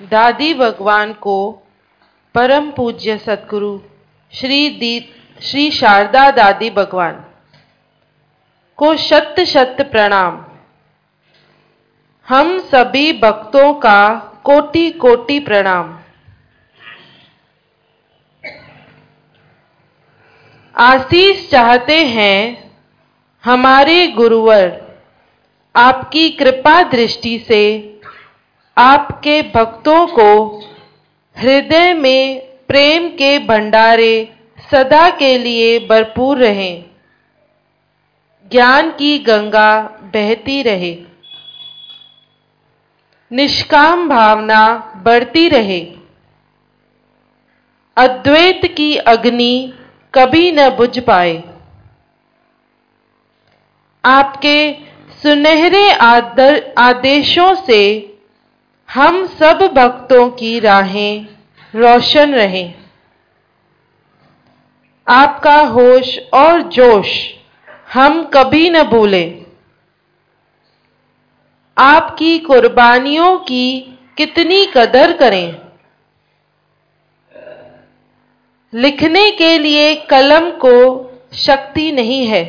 दादी भगवान को परम पूज्य सतगुरु श्री शारदा दादी भगवान को शत शत प्रणाम। हम सभी भक्तों का कोटि कोटि प्रणाम। आशीष चाहते हैं हमारे गुरुवर आपकी कृपा दृष्टि से आपके भक्तों को हृदय में प्रेम के भंडारे सदा के लिए भरपूर रहें, ज्ञान की गंगा बहती रहे, निष्काम भावना बढ़ती रहे, अद्वैत की अग्नि कभी न बुझ पाए। आपके सुनहरे आदेशों से हम सब भक्तों की राहें रोशन रहें। आपका होश और जोश हम कभी न भूलें। आपकी कुर्बानियों की कितनी कदर करें। लिखने के लिए कलम को शक्ति नहीं है।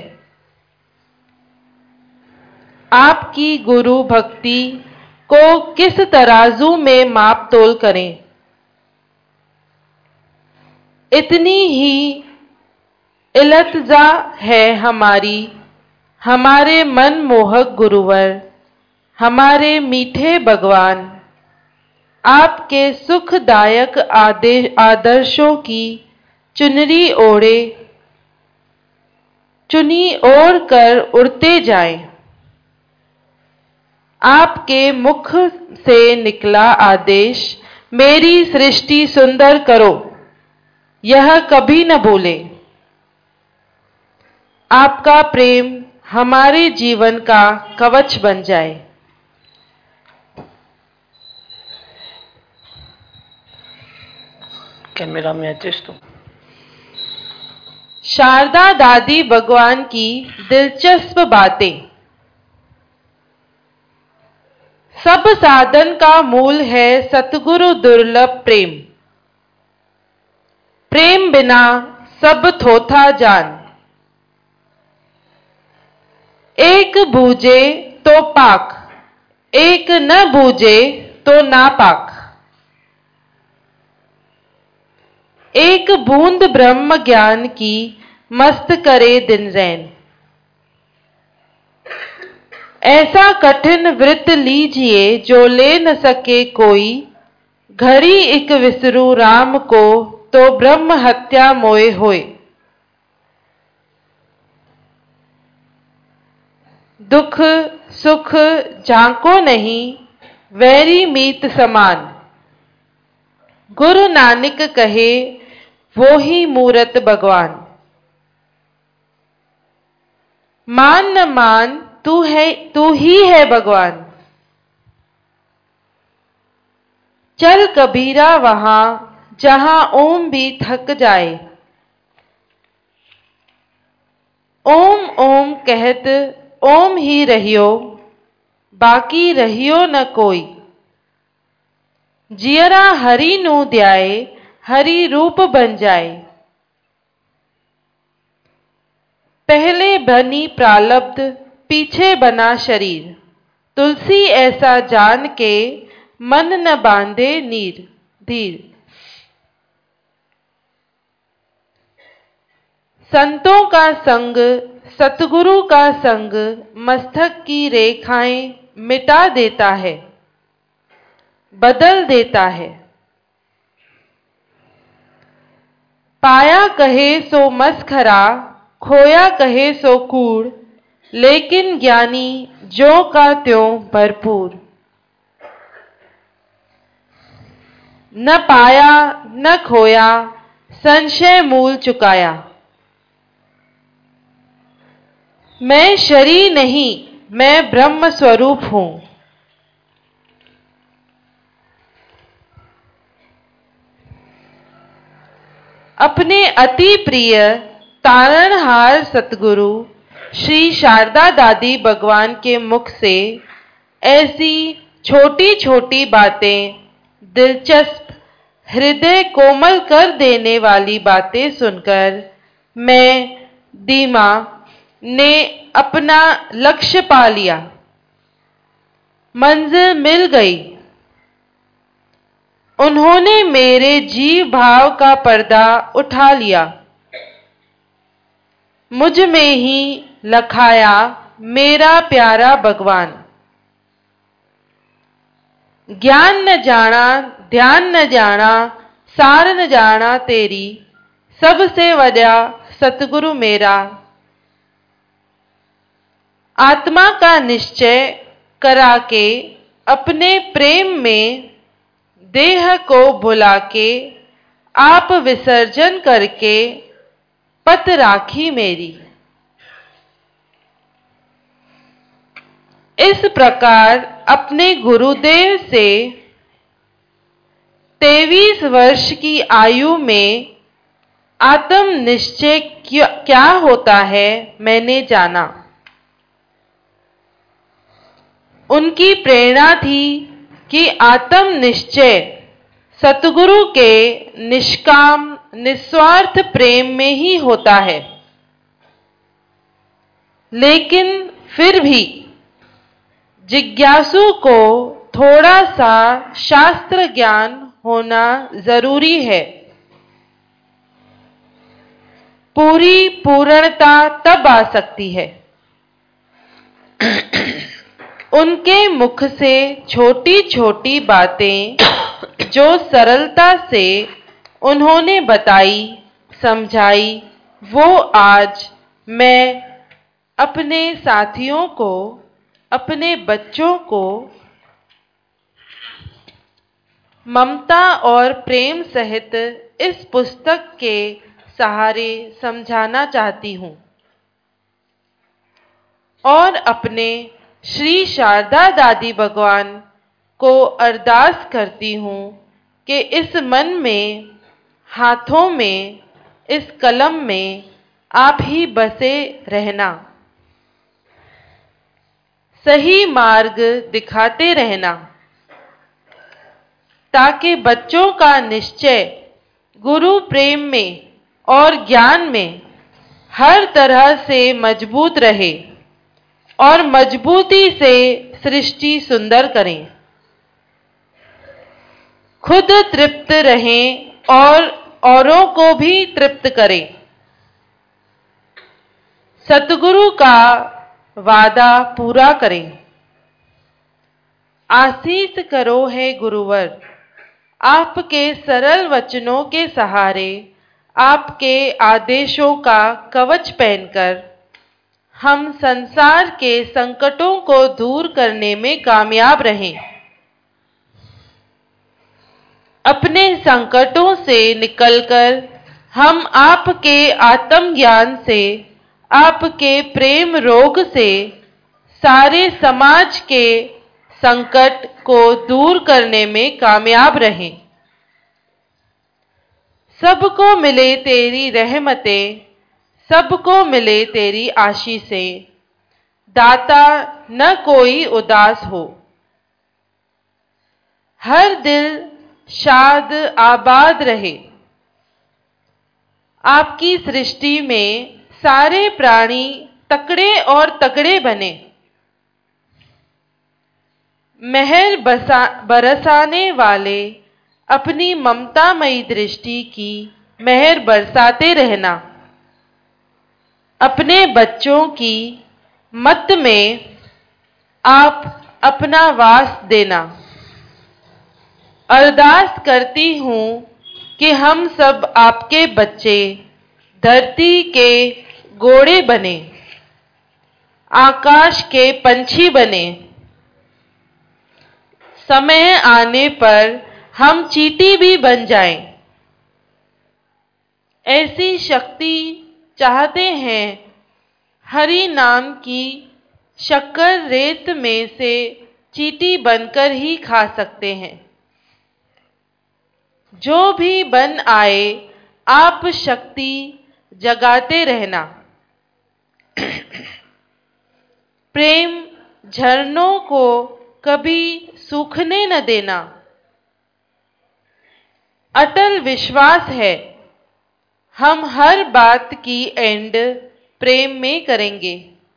आपकी गुरु भक्ति को किस तराजू में माप तोल करें। इतनी ही इल्तिजा है हमारे मनमोहक गुरुवर, हमारे मीठे भगवान, आपके सुखदायक आदर्शों की चुनी ओढ़ कर उड़ते जाएं। आपके मुख से निकला आदेश, मेरी सृष्टि सुंदर करो, यह कभी न भूलें। आपका प्रेम हमारे जीवन का कवच बन जाए। कैमरा में एडजस्ट हो। शारदा दादी भगवान की दिलचस्प बातें। सब साधन का मूल है सतगुरु दुर्लभ प्रेम। प्रेम बिना सब थोथा जान। एक बूझे तो पाक, एक न बूझे तो नापाक। एक बूंद ब्रह्म ज्ञान की मस्त करे दिन रैन। ऐसा कठिन व्रत लीजिए जो ले न सके कोई। घड़ी एक विसरू राम को तो ब्रह्म हत्या मोए होए। दुख सुख झांको नहीं, वैरी मीत समान। गुरु नानक कहे वो ही मूरत भगवान। मान न मान तू ही है भगवान। चल कबीरा वहां जहां ओम भी थक जाए। ओम ओम कहत ओम ही रहियो, बाकी रहियो न कोई। जियरा हरि नू ध्याए, हरि रूप बन जाए। पहले बनी प्रालब्ध, पीछे बना शरीर। तुलसी ऐसा जान के मन न बांधे धीर। संतों का संग, सतगुरु का संग मस्तक की रेखाएं मिटा देता है, बदल देता है। पाया कहे सो मसखरा, खोया कहे सो कूड़। लेकिन ज्ञानी ज्यों का त्यों भरपूर। न पाया न खोया, संशय मूल चुकाया। मैं शरीर नहीं, मैं ब्रह्म स्वरूप हूं। अपने अति प्रिय तारणहार सतगुरु श्री शारदा दादी भगवान के मुख से ऐसी छोटी छोटी बातें दिलचस्प, हृदय कोमल कर देने वाली बातें सुनकर मैं दीमा ने अपना लक्ष्य पा लिया। मंजिल मिल गई। उन्होंने मेरे जीव भाव का पर्दा उठा लिया। मुझ में ही लखाया मेरा प्यारा भगवान। ज्ञान न जाना, ध्यान न जाना, सार न जाना तेरी, सबसे वड्या सतगुरु मेरा। आत्मा का निश्चय करा के अपने प्रेम में देह को भुला के आप विसर्जन करके पत राखी मेरी। इस प्रकार अपने गुरुदेव से 23 वर्ष की आयु में आत्म निश्चय क्या होता है मैंने जाना। उनकी प्रेरणा थी कि आत्म निश्चय सतगुरु के निष्काम निस्वार्थ प्रेम में ही होता है। लेकिन फिर भी जिज्ञासु को थोड़ा सा शास्त्र ज्ञान होना जरूरी है। पूरी पूर्णता तब आ सकती है। उनके मुख से छोटी छोटी बातें जो सरलता से उन्होंने बताई समझाई, वो आज मैं अपने साथियों को, अपने बच्चों को ममता और प्रेम सहित इस पुस्तक के सहारे समझाना चाहती हूँ और अपने श्री शारदा दादी भगवान को अरदास करती हूँ कि इस मन में, हाथों में, इस कलम में आप ही बसे रहना, सही मार्ग दिखाते रहना, ताकि बच्चों का निश्चय गुरु प्रेम में और ज्ञान में हर तरह से मजबूत रहे और मजबूती से सृष्टि सुंदर करें। खुद तृप्त रहें और औरों को भी तृप्त करें। सतगुरु का वादा पूरा करें। आशीष करो है गुरुवर, आपके सरल वचनों के सहारे, आपके आदेशों का कवच पहनकर हम संसार के संकटों को दूर करने में कामयाब रहें। अपने संकटों से निकलकर हम आपके आत्मज्ञान से, आपके प्रेम रोग से सारे समाज के संकट को दूर करने में कामयाब रहें। सबको मिले तेरी रहमतें, सबको मिले तेरी आशीषें, दाता न कोई उदास हो। हर दिल शाद आबाद रहे। आपकी सृष्टि में सारे प्राणी तकड़े और तगड़े बने। महर बरसाने वाले अपनी ममतामयी दृष्टि की महर बरसाते रहना। अपने बच्चों की मत में आप अपना वास देना। अरदास करती हूँ कि हम सब आपके बच्चे धरती के घोड़े बने, आकाश के पंछी बने। समय आने पर हम चींटी भी बन जाएं। ऐसी शक्ति चाहते हैं। हरि नाम की शक्कर रेत में से चींटी बनकर ही खा सकते हैं। जो भी बन आए आप शक्ति जगाते रहना। प्रेम झरनों को कभी सूखने न देना। अटल विश्वास है हम हर बात की एंड प्रेम में करेंगे।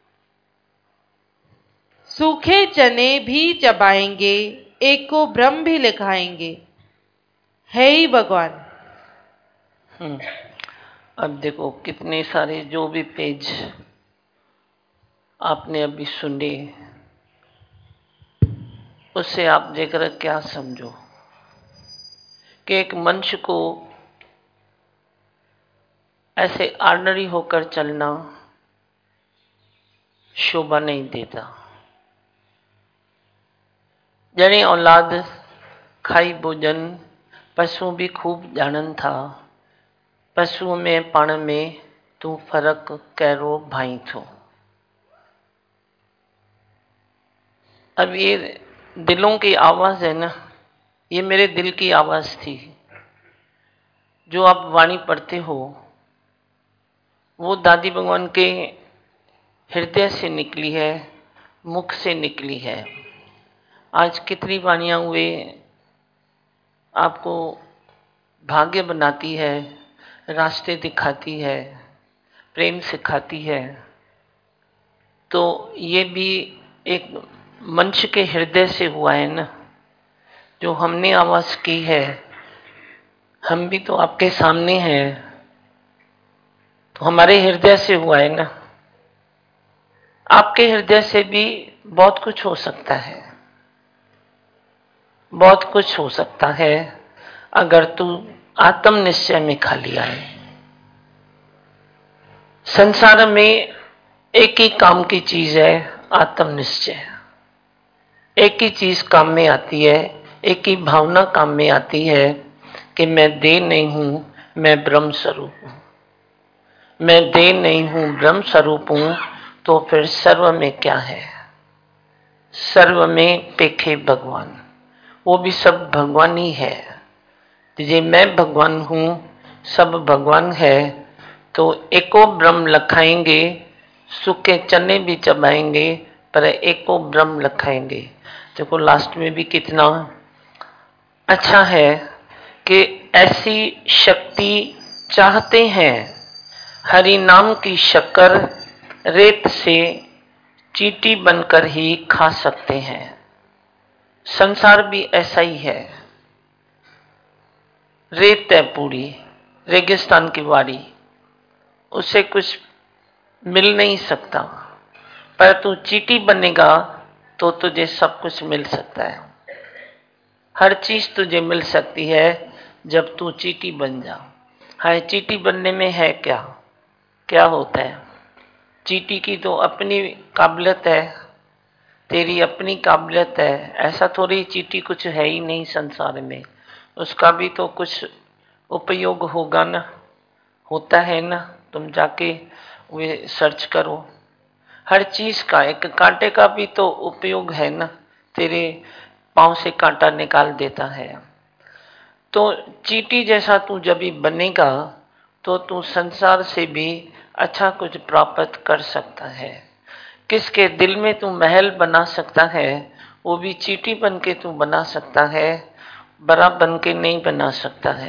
सूखे चने भी चबाएंगे, एक को ब्रह्म भी लिखाएंगे। है ही भगवान। अब देखो कितने सारे जो भी पेज आपने अभी सुने, उससे आप देखकर क्या समझो कि एक मनुष्य को ऐसे ऑर्डिनरी होकर चलना शोभा नहीं देता। जने औलाद खाई भोजन पशु भी खूब जानन था, पशु में पण में तू फर्क कैरो भाई थो। अब ये दिलों की आवाज है ना, ये मेरे दिल की आवाज थी। जो आप वाणी पढ़ते हो वो दादी भगवान के हृदय से निकली है, मुख से निकली है। आज कितनी वाणियां हुए आपको भाग्य बनाती है, रास्ते दिखाती है, प्रेम सिखाती है। तो ये भी एक मनुष्य के हृदय से हुआ है ना, जो हमने आवाज की है। हम भी तो आपके सामने हैं, तो हमारे हृदय से हुआ है ना। आपके हृदय से भी बहुत कुछ हो सकता है, बहुत कुछ हो सकता है अगर तू आत्म निश्चय में खा लिया है। संसार में एक ही काम की चीज है, आत्म निश्चय। एक ही चीज काम में आती है, एक ही भावना काम में आती है कि मैं देह नहीं हूं, मैं ब्रह्म स्वरूप हूं। मैं देह नहीं हूं, ब्रह्म स्वरूप हूं, तो फिर सर्व में क्या है? सर्व में पेखे भगवान, वो भी सब भगवान ही है। जे मैं भगवान हूं, सब भगवान है, तो एको ब्रह्म लखाएंगे। सूखे चने भी चबाएंगे पर एको ब्रह्म लखाएंगे। देखो लास्ट में भी कितना अच्छा है कि ऐसी शक्ति चाहते हैं। हरि नाम की शक्कर रेत से चींटी बनकर ही खा सकते हैं। संसार भी ऐसा ही है। रेत है पूरी, रेगिस्तान की वाड़ी, उससे कुछ मिल नहीं सकता। पर तू चींटी बनेगा तो तुझे सब कुछ मिल सकता है। हर चीज तुझे मिल सकती है जब तू चींटी बन जा। हाँ, चींटी बनने में है क्या? क्या होता है? चींटी की तो अपनी काबिलियत है, तेरी अपनी काबिलियत है। ऐसा थोड़ी चींटी कुछ है ही नहीं संसार में, उसका भी तो कुछ उपयोग होगा ना, होता है ना। तुम जाके वे सर्च करो, हर चीज का। एक कांटे का भी तो उपयोग है ना, तेरे पांव से कांटा निकाल देता है। तो चींटी जैसा तू जब भी बनेगा तो तू संसार से भी अच्छा कुछ प्राप्त कर सकता है। किसके दिल में तू महल बना सकता है, वो भी चींटी बन के तू बना सकता है, बड़ा बन के नहीं बना सकता है।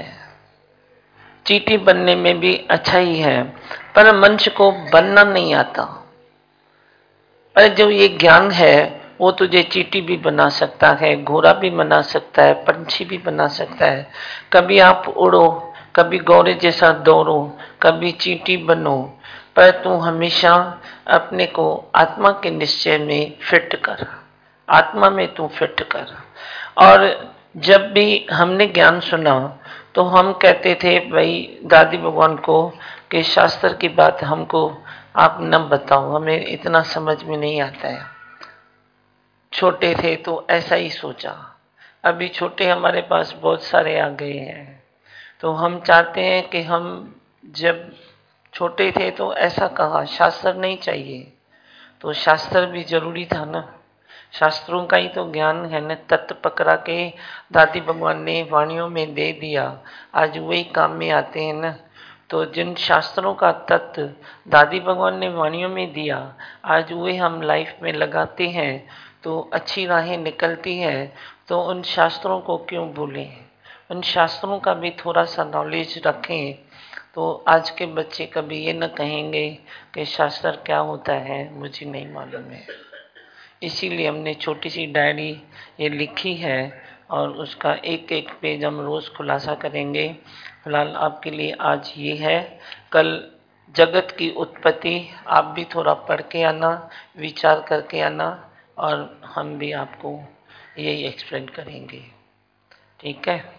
चींटी बनने में भी अच्छा ही है, पर मनुष्य को बनना नहीं आता। पर जो ये ज्ञान है वो तुझे चींटी भी बना सकता है, घोड़ा भी बना सकता है, पंछी भी बना सकता है। कभी आप उड़ो, कभी घोड़े जैसा दौड़ो, कभी चींटी बनो, पर तू हमेशा अपने को आत्मा के निश्चय में फिट कर, आत्मा में तू फिट कर। और जब भी हमने ज्ञान सुना तो हम कहते थे भाई दादी भगवान को कि शास्त्र की बात हमको आप न बताओ, हमें इतना समझ में नहीं आता है। छोटे थे तो ऐसा ही सोचा, अभी छोटे हमारे पास बहुत सारे आ गए हैं। तो हम चाहते हैं कि हम जब छोटे थे तो ऐसा कहा शास्त्र नहीं चाहिए, तो शास्त्र भी जरूरी था ना। शास्त्रों का ही तो ज्ञान है न, तत्व पकड़ा के दादी भगवान ने वाणियों में दे दिया, आज वही काम में आते हैं ना। तो जिन शास्त्रों का तत्व दादी भगवान ने वाणियों में दिया, आज वे हम लाइफ में लगाते हैं तो अच्छी राहें निकलती हैं। तो उन शास्त्रों को क्यों भूलें? उन शास्त्रों का भी थोड़ा सा नॉलेज रखें तो आज के बच्चे कभी ये न कहेंगे कि शास्त्र क्या होता है मुझे नहीं मालूम है। इसीलिए हमने छोटी सी डायरी ये लिखी है और उसका एक एक पेज हम रोज खुलासा करेंगे। फिलहाल आपके लिए आज ये है। कल जगत की उत्पत्ति आप भी थोड़ा पढ़ के आना, विचार करके आना और हम भी आपको यही एक्सप्लेन करेंगे। ठीक है।